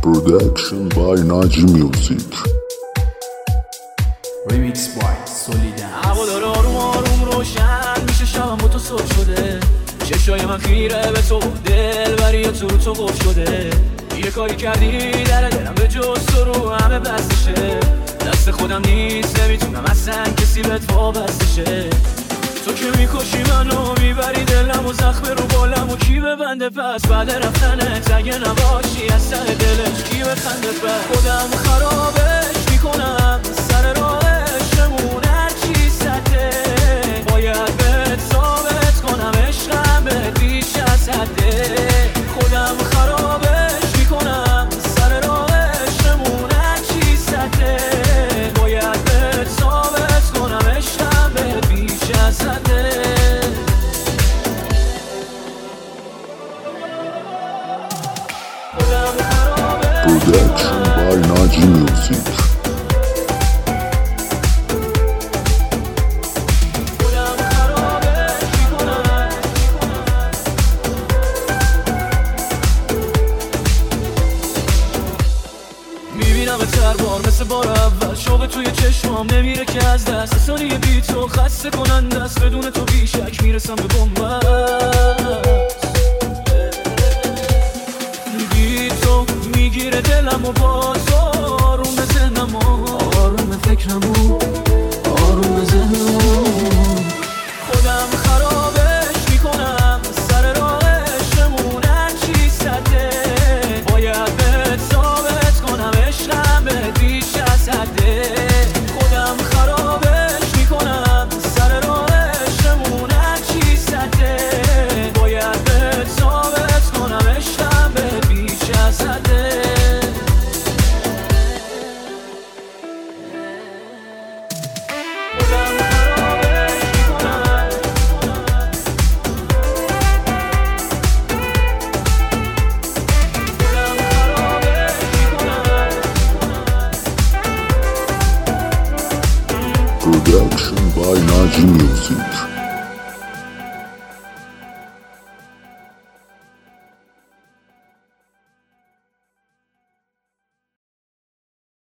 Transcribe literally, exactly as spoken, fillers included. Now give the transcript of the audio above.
Production by Naji Music. Remix by Solidan. هوا داره آروم آروم روشن میشه، شبم با تو سر شده، چشای من خیره به تو، دل بری تو رو تو قفل شده. یه کاری کردی در دلم به جز تو رو همه بستشه، دست خودم نیست نمیتونم اصلا کسی بهت وابستشه. تو که میکشی منو میبری دلم و زخم رو بالم و کی ببنده پس بعد رفتنت اگه نباشی از سر دلش کی بخنده پس. خودم خرابش میکنم سر راهشمون هرچی سده، باید بهت ثابت کنم عشقم بهت بیش از حده. خودم خرابش میکنم سر راهشمون هرچی سده، باید بهت ثابت کنم عشقم بهت بیش از حده. Production by Naji Music. میبینم هر بار مثل بار اول، شوق توی چشمام نمیره که از دست، ثانیه بی تو خسته کننده است، بدون تو بیشک میرسم به بنبست. بی تو میگیره دلم و باز آروم ذهنم و آروم فکرم و آروم ذهنم. خودم خرابش میکنم سر راهشمون هرچی سده، باید بهت ثابت کنم عشقم بهت بیش از حده. خودم خرابش میکنم سر راهشمون هرچی سده، باید بهت ثابت کنم عشقم بهت بیش از حده. Production by Naji Music.